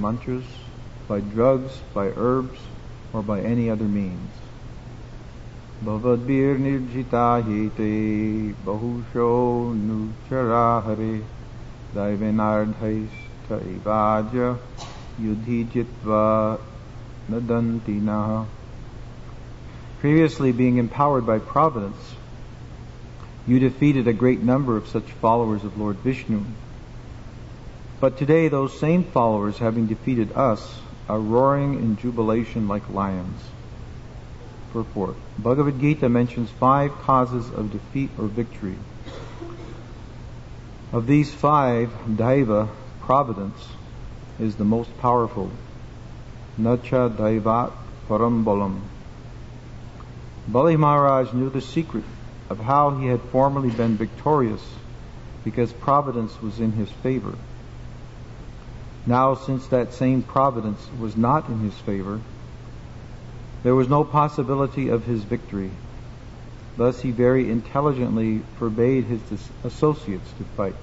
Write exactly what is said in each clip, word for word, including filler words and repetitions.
mantras, by drugs, by herbs, or by any other means. Bhavadbir nirjita hete bahusho nuchara hare daivenardhais taivaja yudhijitva nadantina. Previously, being empowered by providence, you defeated a great number of such followers of Lord Vishnu. But today, those same followers, having defeated us, are roaring in jubilation like lions. Purport. Bhagavad Gita mentions five causes of defeat or victory. Of these five, Daiva, providence, is the most powerful. Nacha Daivat Parambalam. Bali Maharaj knew the secret of how he had formerly been victorious because providence was in his favor. Now, since that same providence was not in his favor, there was no possibility of his victory. Thus he very intelligently forbade his dis- associates to fight.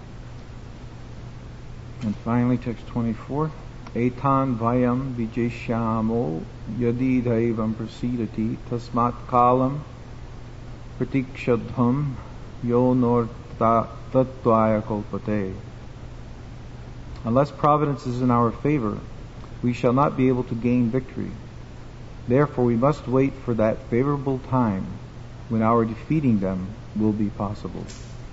And finally, text twenty-four. Etan vayam vijeshyamo yadi daivam prasidati tasmat kalam pratikshadham yo nor tattvaya kalpate. Unless providence is in our favor, we shall not be able to gain victory. Therefore, we must wait for that favorable time when our defeating them will be possible.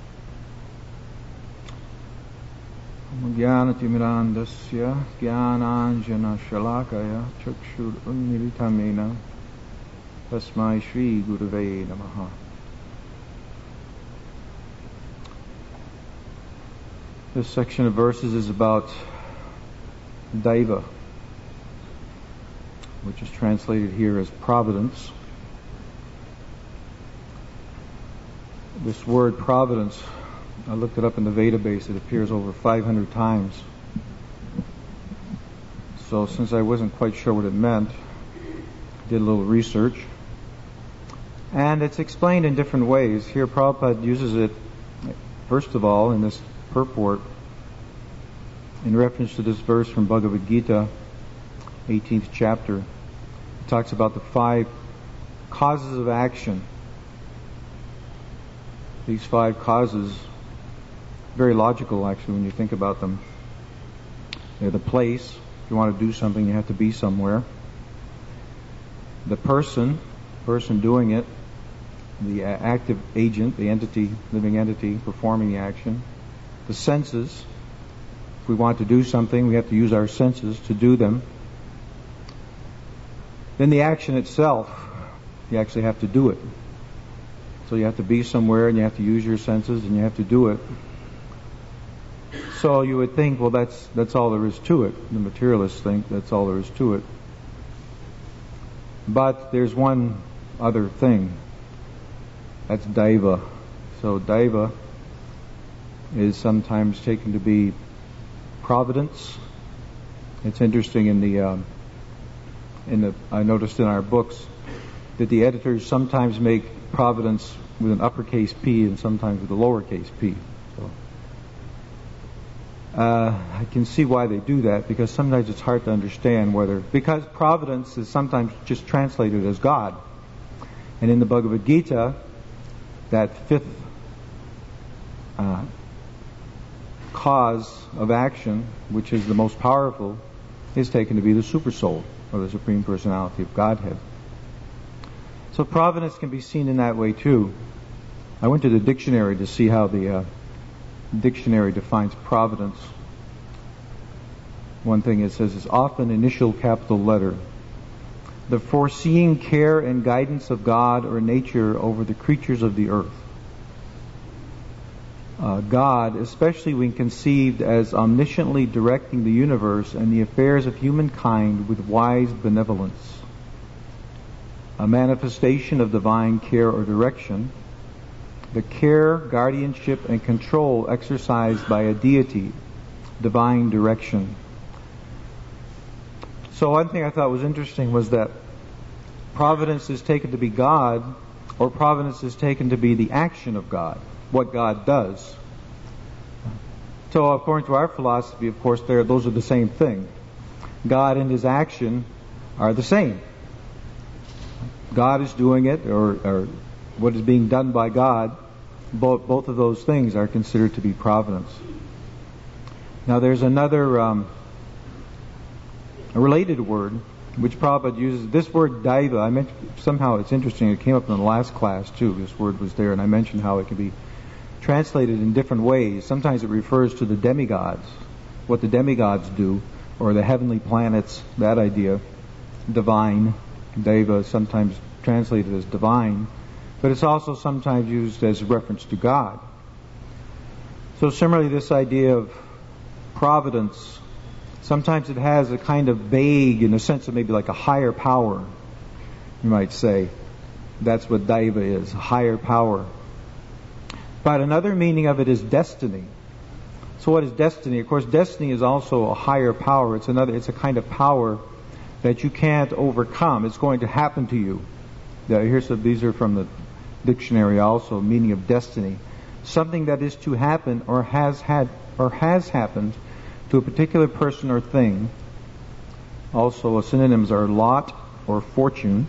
Jnanatimrandasya jnananjana shalakaya chakshur unmilitamena tasmai shri gurave namaha. This section of verses is about Daiva, which is translated here as providence. This word providence, I looked it up in the Veda base, it appears over five hundred times. So since I wasn't quite sure what it meant, I did a little research. And it's explained in different ways. Here Prabhupada uses it, first of all, in this purport, in reference to this verse from Bhagavad Gita, eighteenth chapter. It talks about the five causes of action. These five causes, very logical actually when you think about them. They're the place. If you want to do something, you have to be somewhere. The person, person doing it. The active agent, the entity, living entity performing the action. The senses. If we want to do something, we have to use our senses to do them. Then the action itself, you actually have to do it. So you have to be somewhere and you have to use your senses and you have to do it. So you would think, well, that's that's all there is to it. The materialists think that's all there is to it. But there's one other thing. That's Daiva. So Daiva is sometimes taken to be providence. It's interesting in the um, in the I noticed in our books that the editors sometimes make providence with an uppercase P and sometimes with a lowercase p. So, uh, I can see why they do that, because sometimes it's hard to understand whether, because providence is sometimes just translated as God. And in the Bhagavad Gita, that fifth uh, cause of action, which is the most powerful, is taken to be the super soul, or the Supreme Personality of Godhead. So providence can be seen in that way too. I went to the dictionary to see how the uh, dictionary defines providence. One thing it says is often initial capital letter. The foreseeing care and guidance of God or nature over the creatures of the earth. Uh, God, especially when conceived as omnisciently directing the universe and the affairs of humankind with wise benevolence. A manifestation of divine care or direction. The care, guardianship, and control exercised by a deity. Divine direction. So one thing I thought was interesting was that providence is taken to be God, or providence is taken to be the action of God, what God does. So according to our philosophy, of course, there those are the same thing. God and His action are the same. God is doing it, or, or what is being done by God, both, both of those things are considered to be providence. Now there's another um, a related word which Prabhupada uses. This word daiva, I mentioned, somehow it's interesting, it came up in the last class too. This word was there, and I mentioned how it can be translated in different ways. Sometimes it refers to the demigods, what the demigods do, or the heavenly planets, that idea. Divine, deva, sometimes translated as divine, but it's also sometimes used as a reference to God. So similarly, this idea of providence, sometimes it has a kind of vague, in a sense of maybe like a higher power, you might say. That's what daiva is, a higher power. But another meaning of it is destiny. So what is destiny? Of course, destiny is also a higher power. It's another, it's a kind of power that you can't overcome. It's going to happen to you. Here's some, these are from the dictionary also, meaning of destiny. Something that is to happen or has had or has happened to a particular person or thing. Also, synonyms are lot or fortune.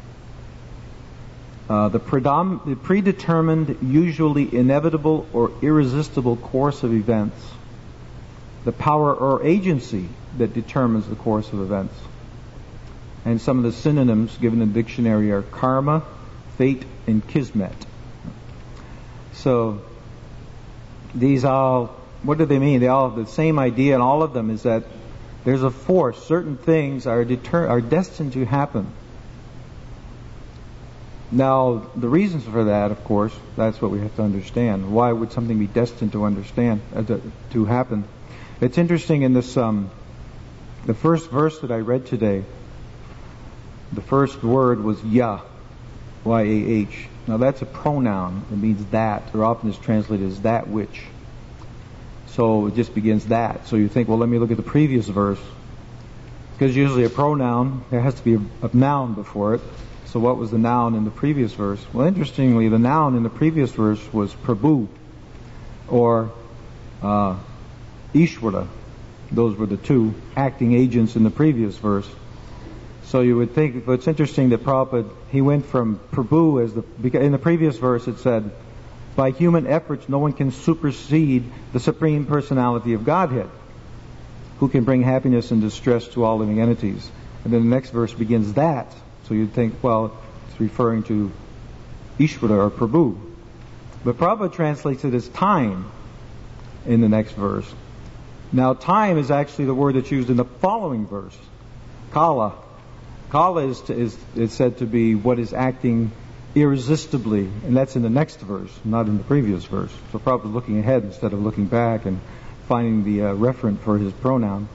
Uh, the, predom- the predetermined, usually inevitable or irresistible course of events. The power or agency that determines the course of events. And some of the synonyms given in the dictionary are karma, fate, and kismet. So, these all, what do they mean? They all have the same idea, and all of them is that there's a force. Certain things are deter- are destined to happen. Now, the reasons for that, of course, that's what we have to understand. Why would something be destined to understand uh, to, to happen? It's interesting in this, um, the first verse that I read today. The first word was yah, Y A H. Now that's a pronoun. It means that, or often is translated as that which. So it just begins that. So you think, well, let me look at the previous verse. Because usually a pronoun, there has to be a, a noun before it. So what was the noun in the previous verse? Well, interestingly, the noun in the previous verse was Prabhu, or uh, Ishvara. Those were the two acting agents in the previous verse. So you would think, but it's interesting that Prabhupada, he went from Prabhu as the, because in the previous verse it said, by human efforts no one can supersede the Supreme Personality of Godhead, who can bring happiness and distress to all living entities. And then the next verse begins that. So you'd think, well, it's referring to Ishvara or Prabhu. But Prabhupada translates it as time in the next verse. Now time is actually the word that's used in the following verse, Kala. Kala is, to, is, is said to be what is acting irresistibly, and that's in the next verse, not in the previous verse. So probably looking ahead instead of looking back and finding the uh, referent for his pronoun.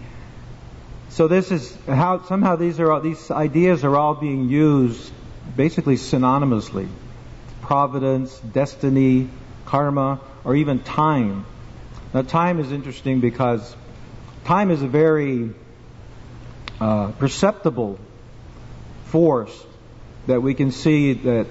So this is how somehow these are all, these ideas are all being used basically synonymously: providence, destiny, karma, or even time. Now, time is interesting because time is a very uh, perceptible force that we can see that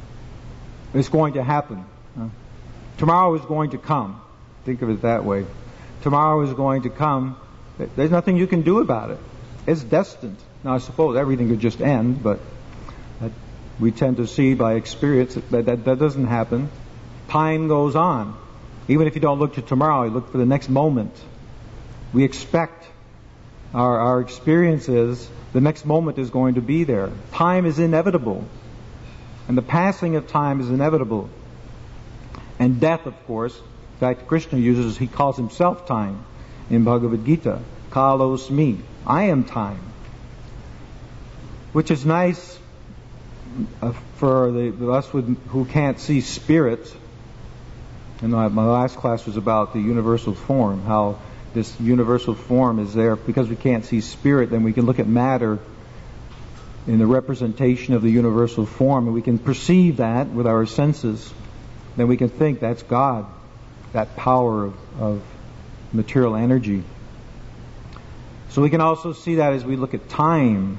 is going to happen. Uh, tomorrow is going to come. Think of it that way. Tomorrow is going to come. There's nothing you can do about it. It's destined. Now, I suppose everything could just end, but that we tend to see by experience that, that that doesn't happen. Time goes on. Even if you don't look to tomorrow, you look for the next moment. We expect our, our experiences, the next moment is going to be there. Time is inevitable. And the passing of time is inevitable. And death, of course. In fact, Krishna uses, he calls himself time in Bhagavad Gita. Kalosmi. I am time. Which is nice uh, for the, us with, who can't see spirit. And my, my last class was about the universal form, how this universal form is there because we can't see spirit. Then we can look at matter in the representation of the universal form, and we can perceive that with our senses. Then we can think that's God, that power of, of material energy. So we can also see that as we look at time.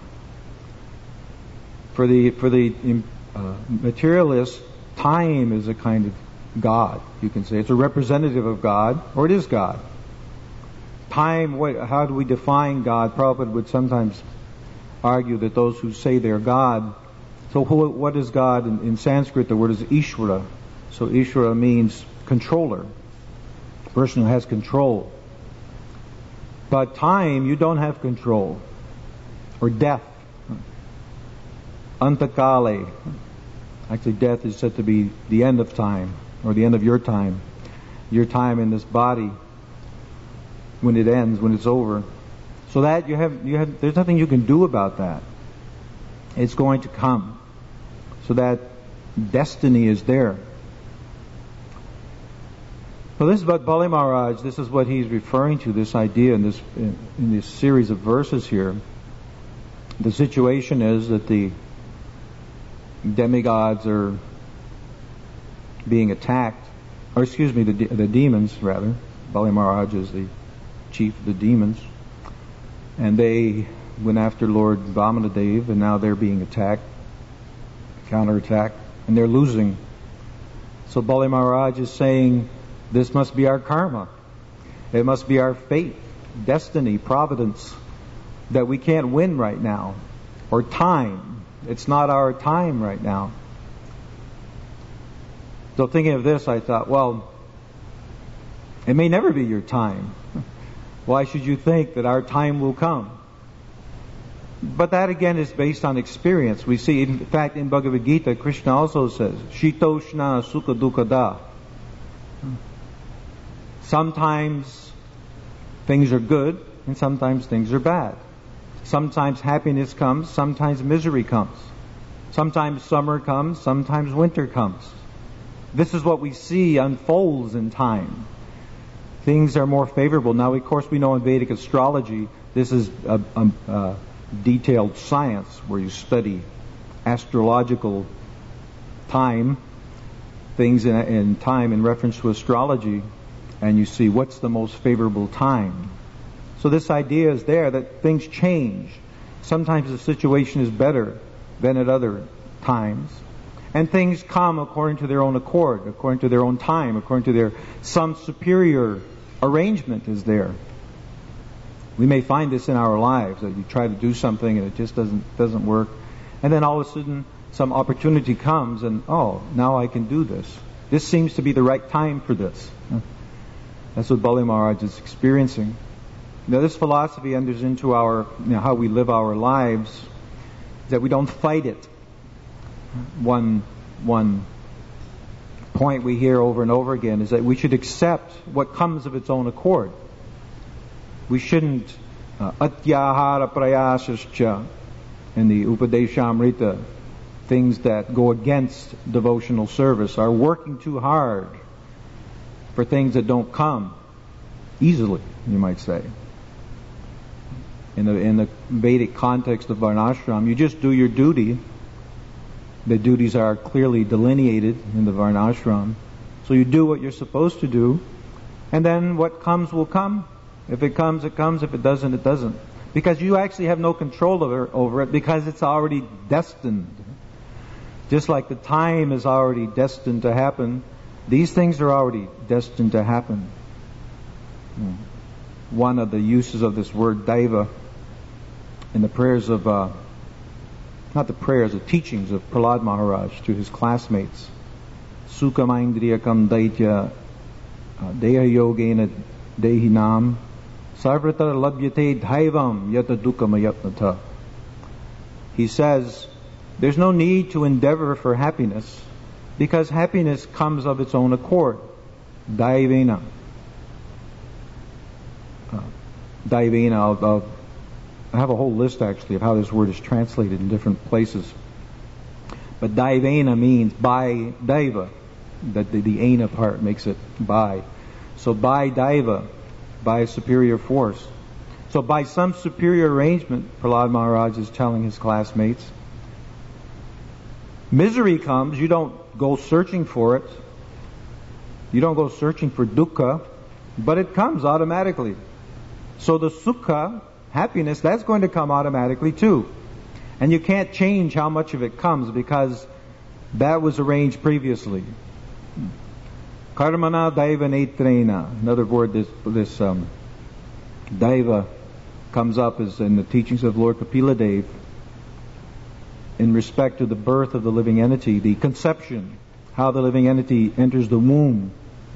For the for the uh, materialist, time is a kind of God, you can say. It's a representative of God, or it is God. time, what, how do we define God? Prabhupada would sometimes argue that those who say they're God, so who, what is God? In, in Sanskrit, the word is Ishvara. So Ishvara means controller, person who has control. But time, you don't have control. Or death. Antakale. Actually, death is said to be the end of time, or the end of your time. Your time in this body, when it ends, when it's over. So that you have, you have, there's nothing you can do about that. It's going to come. So that destiny is there. So this is what Bali Maharaj, this is what he's referring to, this idea in this, in, in this series of verses here. The situation is that the demigods are being attacked, or excuse me, the, the demons rather. Bali Maharaj is the chief of the demons. And they went after Lord Vamanadev, and now they're being attacked, counterattacked, and they're losing. So Bali Maharaj is saying, this must be our karma. It must be our fate, destiny, providence, that we can't win right now. Or time. It's not our time right now. So thinking of this, I thought, well, it may never be your time. Why should you think that our time will come? But that again is based on experience. We see, in fact, in Bhagavad Gita, Krishna also says, Shitoshna Sukha Dukkada. Sometimes things are good and sometimes things are bad. Sometimes happiness comes, sometimes misery comes. Sometimes summer comes, sometimes winter comes. This is what we see unfolds in time. Things are more favorable. Now, of course, we know in Vedic astrology, this is a, a, a detailed science where you study astrological time, things in, in time in reference to astrology, and you see what's the most favorable time. So this idea is there that things change. Sometimes the situation is better than at other times. And things come according to their own accord, according to their own time, according to their, some superior arrangement is there. We may find this in our lives, that you try to do something and it just doesn't doesn't work. And then all of a sudden some opportunity comes and, oh, now I can do this. This seems to be the right time for this. That's what Bali Maharaj is experiencing. Now this philosophy enters into our, you know, how we live our lives, that we don't fight it. One, one point we hear over and over again is that we should accept what comes of its own accord. We shouldn't atyahara prayasascha in the Upadeshamrita, things that go against devotional service, are working too hard for things that don't come easily, you might say. In the, in the Vedic context of Varnashram, you just do your duty. The duties are clearly delineated in the Varnashram. So you do what you're supposed to do, and then what comes will come. If it comes, it comes. If it doesn't, it doesn't. Because you actually have no control over, over it, because it's already destined. Just like the time is already destined to happen, these things are already destined to happen. One of the uses of this word daiva in the prayers of, uh, not the prayers, the teachings of Prahlad Maharaj to his classmates. Sukha maindriyakam daitya deha yogena dehinam sarvatra labhyate dhaivam yata dukkamayatnata. He says, there's no need to endeavor for happiness, because happiness comes of its own accord. Daivena. Uh, daivena, I'll, I'll, I have a whole list actually of how this word is translated in different places. But daivena means by daiva. That the, the ena part makes it by. So by daiva, by a superior force. So by some superior arrangement, Prahlad Maharaj is telling his classmates, misery comes, you don't go searching for it. You don't go searching for dukkha, but it comes automatically. So the sukha, happiness, that's going to come automatically too. And you can't change how much of it comes, because that was arranged previously. Karmana daiva netrena. Another word this, this um, Daiva comes up as in the teachings of Lord Kapila Dev in respect to the birth of the living entity, the conception, how the living entity enters the womb.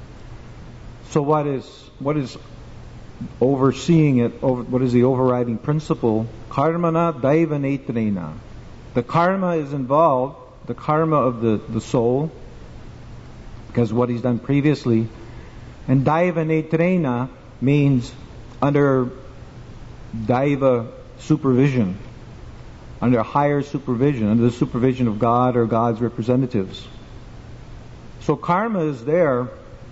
So what is what is overseeing it? Over, what is the overriding principle? Karmana Daiva Netrena. The karma is involved, the karma of the, the soul, because of what he's done previously. And Daiva Netrena means under Daiva supervision, under higher supervision, under the supervision of God or God's representatives. So karma is there,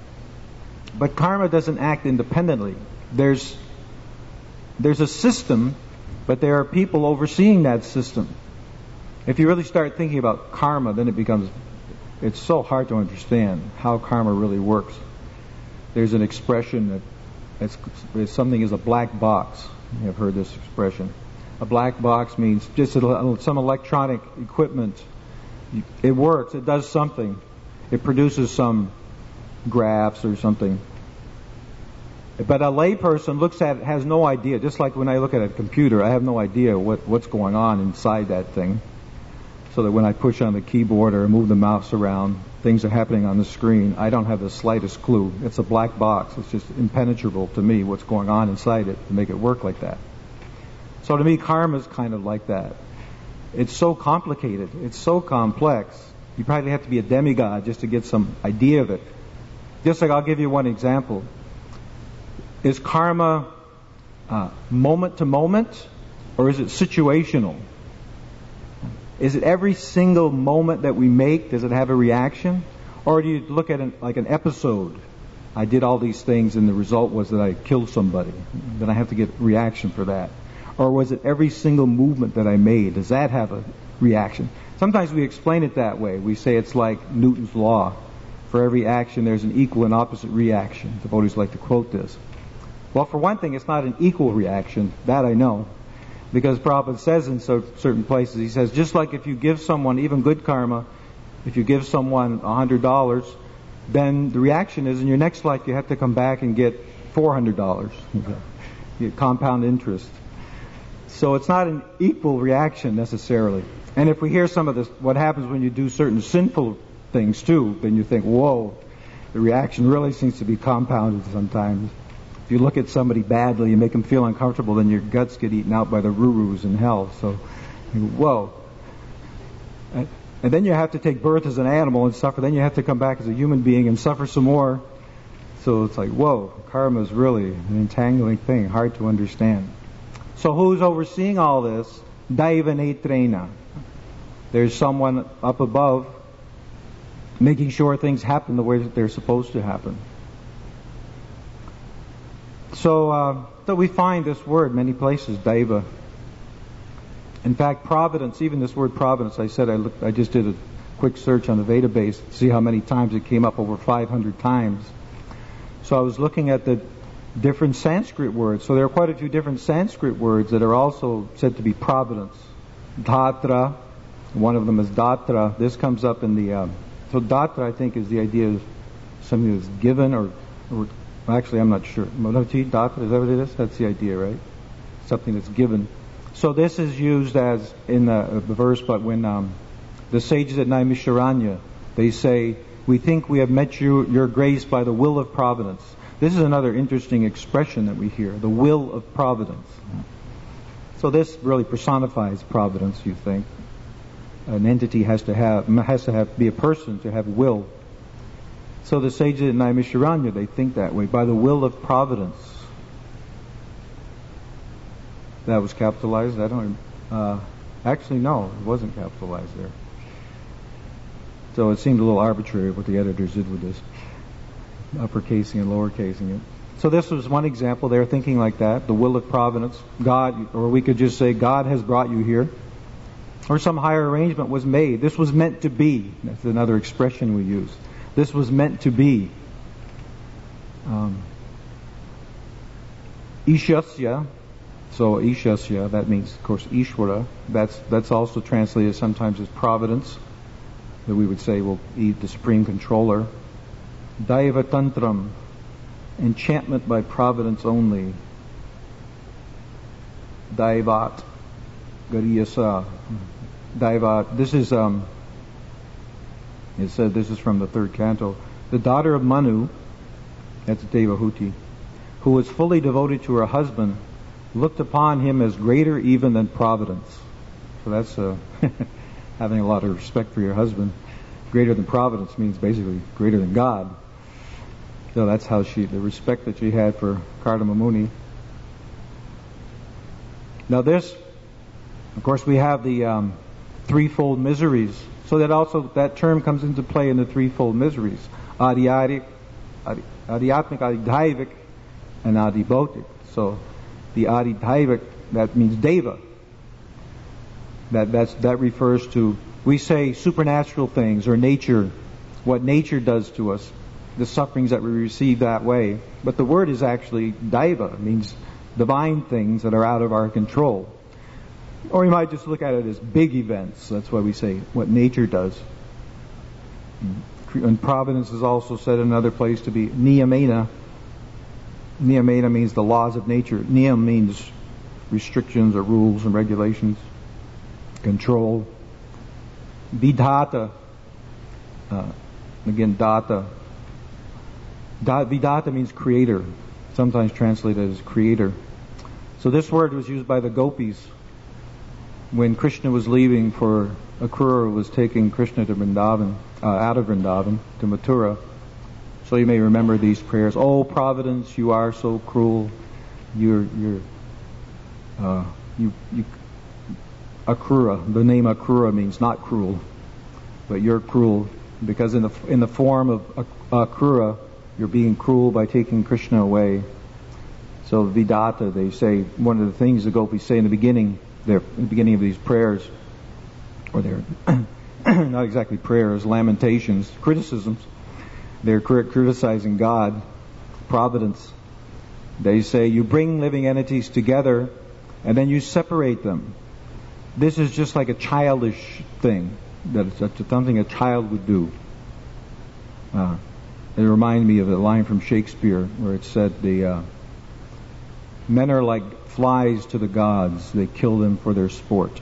but karma doesn't act independently. There's there's a system, but there are people overseeing that system. If you really start thinking about karma, then it becomes, it's so hard to understand how karma really works. There's an expression that it's, it's something is a black box. You have heard this expression. A black box means just a, some electronic equipment. It works, it does something. It produces some graphs or something. But a layperson looks at it, has no idea. Just like when I look at a computer, I have no idea what, what's going on inside that thing. So that when I push on the keyboard or move the mouse around, things are happening on the screen. I don't have the slightest clue. It's a black box. It's just impenetrable to me what's going on inside it to make it work like that. So to me, karma is kind of like that. It's so complicated. It's so complex. You probably have to be a demigod just to get some idea of it. Just like I'll give you one example. Is karma uh, moment to moment, or is it situational? Is it every single moment that we make, does it have a reaction? Or do you look at it like an episode? I did all these things and the result was that I killed somebody. Then I have to get reaction for that. Or was it every single movement that I made? Does that have a reaction? Sometimes we explain it that way. We say it's like Newton's law. For every action there's an equal and opposite reaction. The Devotees like to quote this. Well, for one thing, it's not an equal reaction. That I know. Because Prabhupada says in so, certain places, he says, just like if you give someone, even good karma, if you give someone a hundred dollars, then the reaction is in your next life you have to come back and get four hundred dollars. You get compound interest. So it's not an equal reaction necessarily. And if we hear some of this, what happens when you do certain sinful things too, then you think, whoa, the reaction really seems to be compounded sometimes. If you look at somebody badly and make them feel uncomfortable, then your guts get eaten out by the rurus in hell. So, whoa. And, and then you have to take birth as an animal and suffer. Then you have to come back as a human being and suffer some more. So it's like, whoa, karma is really an entangling thing, hard to understand. So who's overseeing all this? Daiva Netrena. There's someone up above making sure things happen the way that they're supposed to happen. So, uh, so we find this word many places, Daiva. In fact, providence, even this word providence, I said I looked, I just did a quick search on the Vedabase to see how many times it came up, over five hundred times. So I was looking at the different Sanskrit words. So there are quite a few different Sanskrit words that are also said to be providence. Dhatra, one of them is Datra. This comes up in the... Uh, so Datra, I think, is the idea of something that's given or... or Actually, I'm not sure. Monoti, Datra, is that what it is? That's the idea, right? Something that's given. So this is used as in the, the verse, but when um, the sages at Naimisharanya, they say, we think we have met you, your grace by the will of providence. This is another interesting expression that we hear, the will of providence. So this really personifies providence, you think. An entity has to have, has to have, be a person to have will. So the sages at Naimisharanya, they think that way, by the will of providence. That was capitalized? I don't... Uh, actually, no, it wasn't capitalized there. So it seemed a little arbitrary what the editors did with this. Uppercasing and lowercasing it. So this was one example. They're thinking like that, the will of providence. God, or we could just say, God has brought you here. Or some higher arrangement was made. This was meant to be. That's another expression we use. This was meant to be. Um, Ishasya, so Ishasya, that means, of course, Ishvara. That's that's also translated sometimes as providence, that we would say will be the supreme controller. Daiva Tantram, enchantment by providence only. Daivat Gariyasa. Daivat. This is um. It said this is from the third canto. The daughter of Manu, that's Devahuti, who was fully devoted to her husband, looked upon him as greater even than Providence. So that's uh, having a lot of respect for your husband. Greater than Providence means basically greater than God. So that's how she, the respect that she had for Kardama Muni. Now this, of course, we have the um, threefold miseries. So that also, that term comes into play in the threefold miseries. Adhyatmic, Adhyatmic, Adhyaivik, and Adhibautic. So the Adhyaivik, that means Deva. That, that's, that refers to, we say supernatural things or nature, what nature does to us, the sufferings that we receive that way. But the word is actually Daiva, it means divine things that are out of our control. Or you might just look at it as big events. That's why we say what nature does. And providence is also said in another place to be niyamena. Niyamena means the laws of nature. Niyam means restrictions or rules and regulations. Control. Vidhata. Uh, again, data. Da, vidhata means creator. Sometimes translated as creator. So this word was used by the gopis when Krishna was leaving for Akrura was taking Krishna to Vrindavan, uh, out of Vrindavan to Mathura. So you may remember these prayers. Oh Providence, you are so cruel. You're, you're, uh, you, you, Akrura. The name Akrura means not cruel, but you're cruel because in the in the form of Akrura, you're being cruel by taking Krishna away. So Vidata, they say, one of the things the gopis say in the beginning, their, in the beginning of these prayers, or they're not exactly prayers, lamentations, criticisms. They're criticizing God, providence. They say, you bring living entities together and then you separate them. This is just like a childish thing, that it's something a child would do. Uh, it reminded me of a line from Shakespeare where it said, the uh, men are like flies to the gods, they kill them for their sport.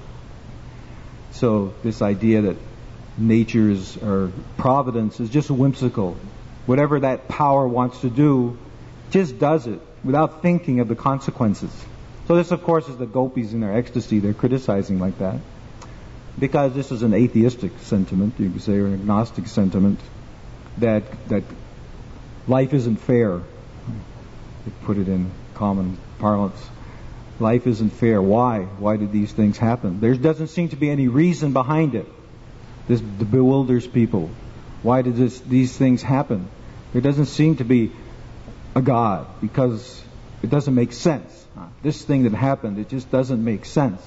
So this idea that nature's or providence is just whimsical. Whatever that power wants to do, just does it without thinking of the consequences. So this, of course, is the gopis in their ecstasy. They're criticizing like that. Because this is an atheistic sentiment, you could say, or an agnostic sentiment, that that life isn't fair. They put it in common parlance. Life isn't fair. Why? Why did these things happen? There doesn't seem to be any reason behind it. This bewilders people. Why did this, these things happen? There doesn't seem to be a God because it doesn't make sense. This thing that happened, it just doesn't make sense.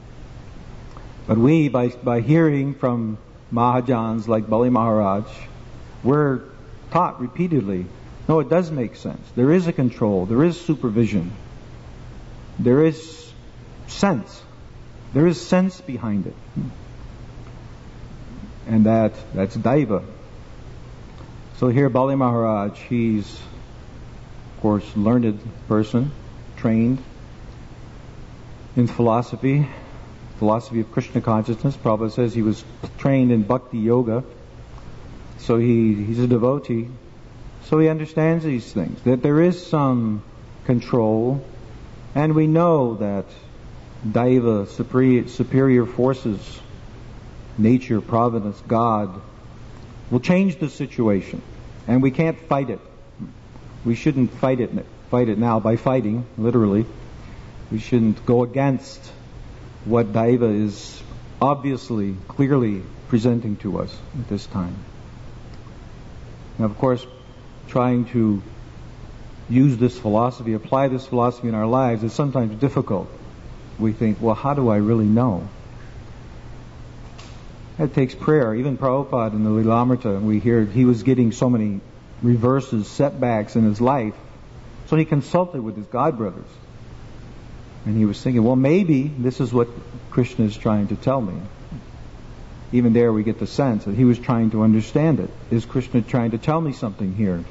But we, by by hearing from Mahajans like Bali Maharaj, we're taught repeatedly, no, it does make sense. There is a control. There is supervision. There is sense. There is sense behind it. And that that's Daiva. So here Bali Maharaj, he's, of course, learned person, trained in philosophy, philosophy of Krishna consciousness. Prabhupada says he was trained in bhakti yoga. So he, he's a devotee. So he understands these things, that there is some control, and we know that Daiva, superior, superior forces, nature, providence, God, will change the situation. And we can't fight it. We shouldn't fight it, fight it now by fighting, literally. We shouldn't go against what Daiva is obviously, clearly presenting to us at this time. Now, of course, trying to use this philosophy, apply this philosophy in our lives is sometimes difficult. We think, well, how do I really know? That takes prayer. Even Prabhupada in the Lilamrita, we hear he was getting so many reverses, setbacks in his life. So he consulted with his God brothers. And he was thinking, well, maybe this is what Krishna is trying to tell me. Even there we get the sense that he was trying to understand it. Is Krishna trying to tell me something here?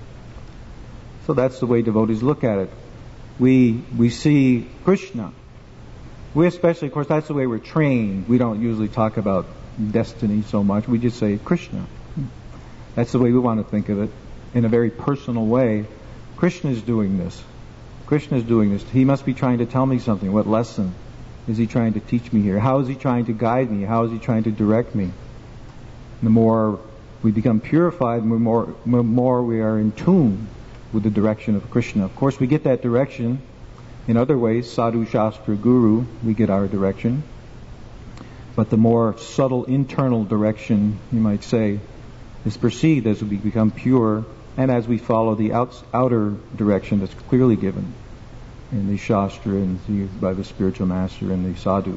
So that's the way devotees look at it. We we see Krishna We especially, of course, that's the way we're trained. We don't usually talk about destiny so much. We just say Krishna. That's the way we want to think of it, in a very personal way. Krishna is doing this. Krishna is doing this. He must be trying to tell me something. What lesson is he trying to teach me here? How is he trying to guide me? How is he trying to direct me? The more we become purified, the more, the more we are in tune with the direction of Krishna. Of course, we get that direction in other ways. Sadhu, Shastra, Guru, we get our direction. But the more subtle internal direction, you might say, is perceived as we become pure and as we follow the outs, outer direction that's clearly given in the Shastra and the, by the spiritual master and the sadhus.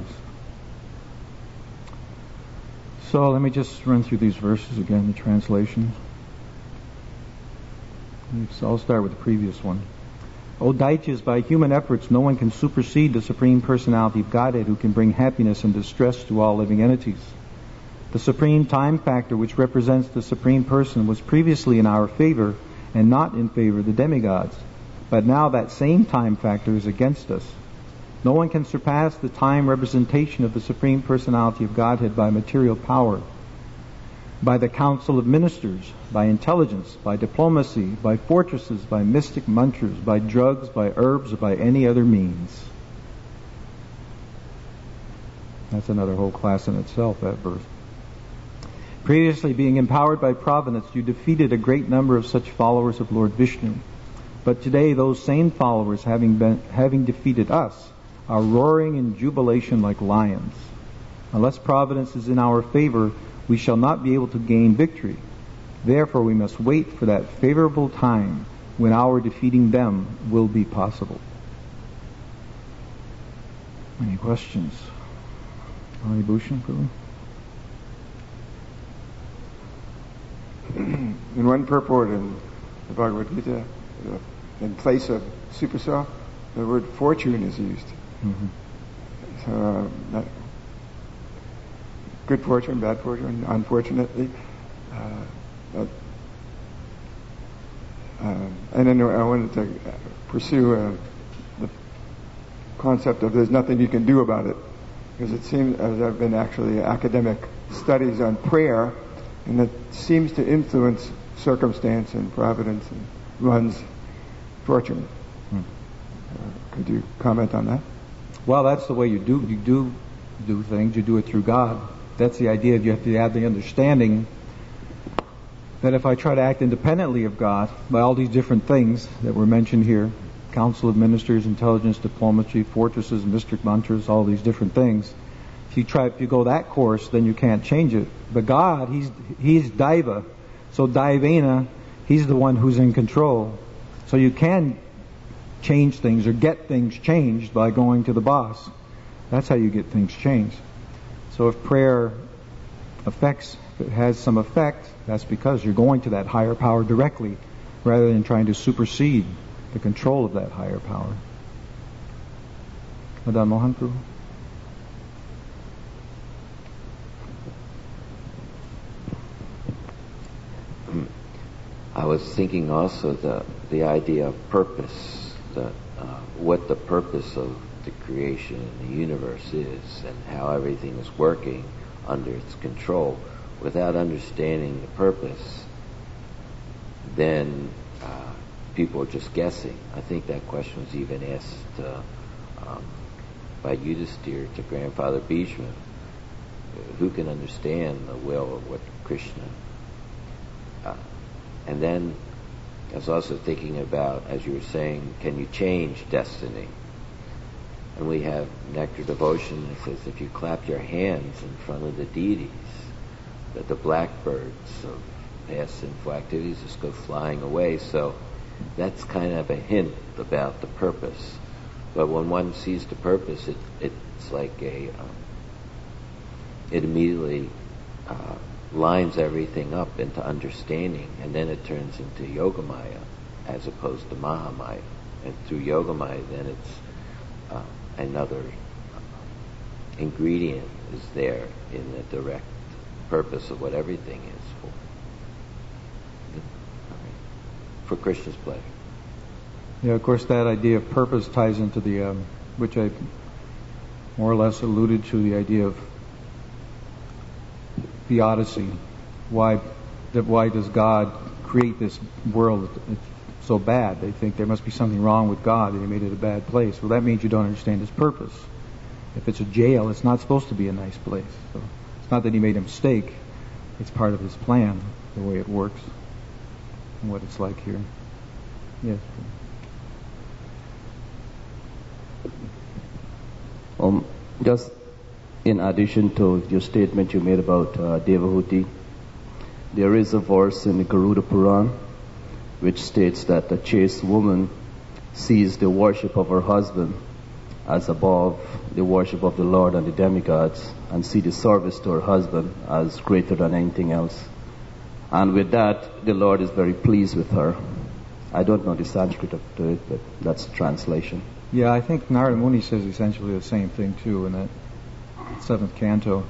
So let me just run through these verses again, the translations. So I'll start with the previous one. O Daityas, by human efforts no one can supersede the Supreme Personality of Godhead, who can bring happiness and distress to all living entities. The supreme time factor, which represents the Supreme Person, was previously in our favor and not in favor of the demigods. But now that same time factor is against us. No one can surpass the time representation of the Supreme Personality of Godhead by material power, by the council of ministers, by intelligence, by diplomacy, by fortresses, by mystic mantras, by drugs, by herbs, or by any other means. That's another whole class in itself, that verse. Previously, being empowered by providence, you defeated a great number of such followers of Lord Vishnu. But today, those same followers, having been, having defeated us, are roaring in jubilation like lions. Unless providence is in our favor, we shall not be able to gain victory. Therefore, we must wait for that favorable time when our defeating them will be possible. Any questions? Hari Bhushan, Prabhu? In one purport in the Bhagavad Gita, in place of supersoul, the word fortune is used. Mm-hmm. So, uh, that good fortune, bad fortune, unfortunately. Uh, but, uh, and then I wanted to pursue uh, the concept of there's nothing you can do about it, because it seems, as I've been actually academic studies on prayer, and it seems to influence circumstance and providence and runs fortune. Hmm. Uh, could you comment on that? Well, that's the way you do you do do things. You do it through God. That's the idea. You have to have the understanding that if I try to act independently of God by all these different things that were mentioned here, council of ministers, intelligence, diplomacy, fortresses, mystic mantras, all these different things, if you try, if you go that course, then you can't change it. But God, He's He's Daiva, so Daivena, He's the one who's in control. So you can change things or get things changed by going to the boss. That's how you get things changed. So if prayer affects, if it has some effect, that's because you're going to that higher power directly, rather than trying to supersede the control of that higher power. Madan Mohan Prabhu? I was thinking also the the idea of purpose, the, uh, what the purpose of the creation and the universe is, and how everything is working under its control. Without understanding the purpose, then uh, people are just guessing. I think that question was even asked uh, um, by Yudhisthira to Grandfather Bhishma. Who can understand the will of what Krishna? Uh, and then I was also thinking about, as you were saying, can you change destiny? And we have Nectar Devotion that says if you clap your hands in front of the deities, that the blackbirds of past sinful activities just go flying away. So that's kind of a hint about the purpose. But when one sees the purpose, it, it's like a, um, it immediately uh, lines everything up into understanding, and then it turns into Yogamaya as opposed to Mahamaya. And through Yogamaya, then it's uh, another uh, ingredient is there in the direct purpose of what everything is for. For Krishna's pleasure. Yeah, of course, that idea of purpose ties into the, um, which I more or less alluded to the idea of theodicy. Why, that why does God create this world that's so bad? They think there must be something wrong with God, that He made it a bad place. Well, that means you don't understand His purpose. If it's a jail, it's not supposed to be a nice place. So it's not that He made a mistake. It's part of His plan, the way it works, and what it's like here. Yes. Um, just in addition to your statement you made about uh, Devahuti, there is a verse in the Garuda Puran which states that a chaste woman sees the worship of her husband as above the worship of the Lord and the demigods, and see the service to her husband as greater than anything else. And with that, the Lord is very pleased with her. I don't know the Sanskrit to it, but that's the translation. Yeah, I think Narada Muni says essentially the same thing too in that seventh canto.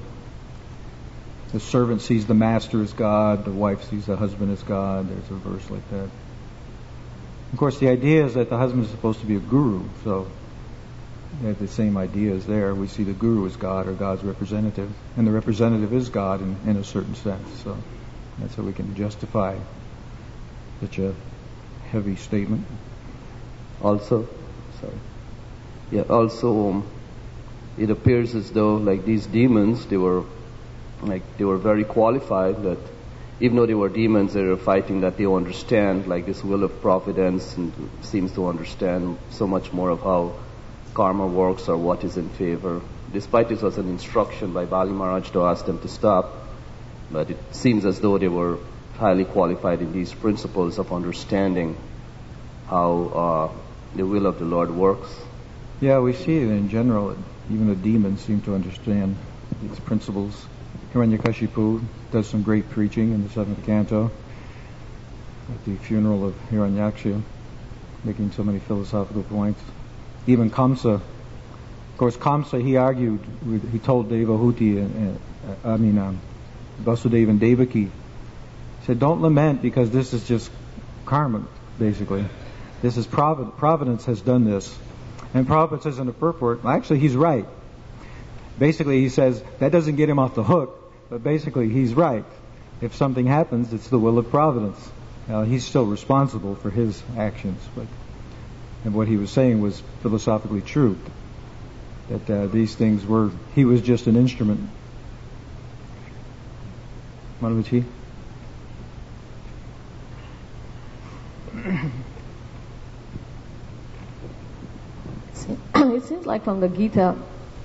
The servant sees the master as God, the wife sees the husband as God. There's a verse like that. Of course, the idea is that the husband is supposed to be a guru, so they have the same ideas there. We see the guru as God, or God's representative, and the representative is God in, in a certain sense. So that's how we can justify such a heavy statement. Also, sorry. Yeah, also, um, it appears as though, like, these demons, they were, like, they were very qualified, that even though they were demons, they were fighting that they understand, like, this will of providence, and seems to understand so much more of how karma works or what is in favor. Despite this was an instruction by Bali Maharaj to ask them to stop, but it seems as though they were highly qualified in these principles of understanding how uh, the will of the Lord works. Yeah, we see it in general. Even the demons seem to understand these principles. Hiranyakashipu does some great preaching in the seventh canto at the funeral of Hiranyaksha, making so many philosophical points. Even Kamsa, of course, Kamsa, he argued, with, he told Devahuti, and, uh, I mean, um, Vasudeva and Devaki, he said, don't lament because this is just karma, basically. This is provid- Providence has done this. And Prabhupada says in the purport, well, actually he's right. Basically he says, that doesn't get him off the hook, but basically he's right. If something happens, it's the will of Providence. Now, he's still responsible for his actions, but and what he was saying was philosophically true. That uh, these things were, he was just an instrument. Manavachi? It seems like from the Gita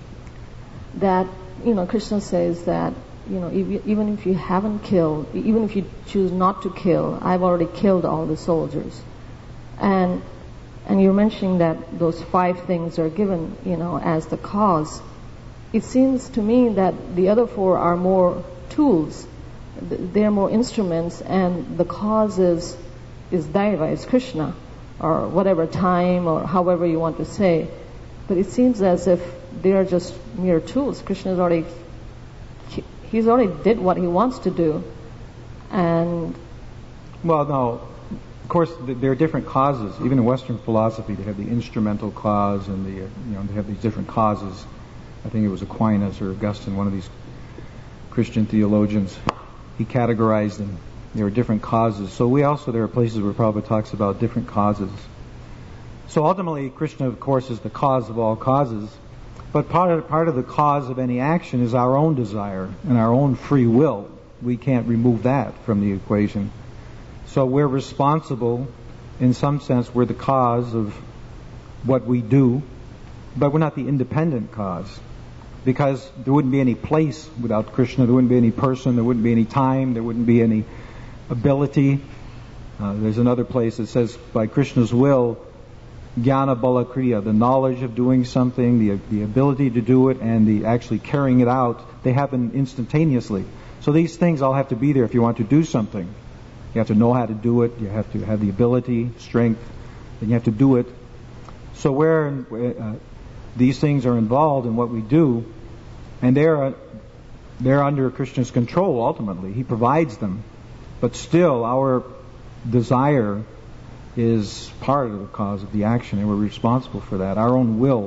that, you know, Krishna says that, you know, if you, even if you haven't killed, even if you choose not to kill, I've already killed all the soldiers. And and you're mentioning that those five things are given, you know, as the cause. It seems to me that the other four are more tools. They're more instruments, and the cause is, is Daiva, is Krishna, or whatever time, or however you want to say. But it seems as if they are just mere tools. Krishna's already, he's already did what he wants to do. And well, no, of course there are different causes. Even in Western philosophy, they have the instrumental cause, and the you know they have these different causes. I think it was Aquinas or Augustine, one of these Christian theologians. He categorized them. There are different causes. So we also, there are places where Prabhupada talks about different causes. So ultimately, Krishna, of course, is the cause of all causes. But part of, part of the cause of any action is our own desire and our own free will. We can't remove that from the equation. So we're responsible, in some sense, we're the cause of what we do, but we're not the independent cause. Because there wouldn't be any place without Krishna, there wouldn't be any person, there wouldn't be any time, there wouldn't be any ability. Uh, there's another place that says, by Krishna's will, jnana bala kriya, the knowledge of doing something, the the ability to do it, and the actually carrying it out, they happen instantaneously. So these things all have to be there if you want to do something. You have to know how to do it, you have to have the ability, strength, and you have to do it. So where uh, these things are involved in what we do, and they're they're under Krishna's control ultimately. He provides them. But still, our desire is part of the cause of the action, and we're responsible for that. Our own will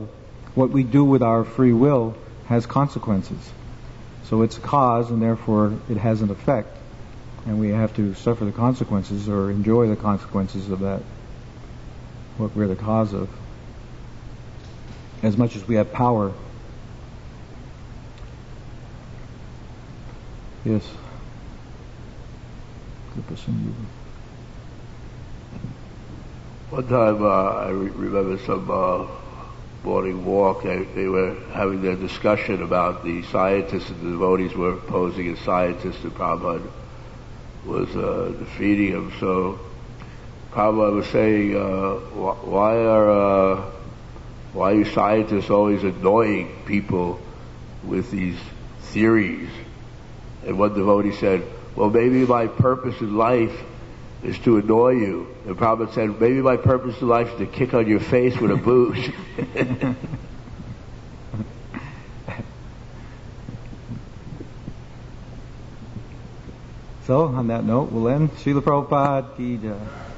what we do with our free will has consequences. So it's a cause, and therefore it has an effect. And we have to suffer the consequences or enjoy the consequences of that, what we're the cause of, as much as we have power. Yes. One time uh, I re- remember some uh, morning walk, they, they were having their discussion about the scientists, and the devotees were posing as scientists, and Prabhupada was uh, defeating him. So Prabhupada was saying, uh, wh- why are uh, why are you scientists always annoying people with these theories? And one devotee said, well, maybe my purpose in life is to annoy you. And Prabhupada said, maybe my purpose in life is to kick on your face with a boot. So, on that note, we'll end. Srila Prabhupada ki jai.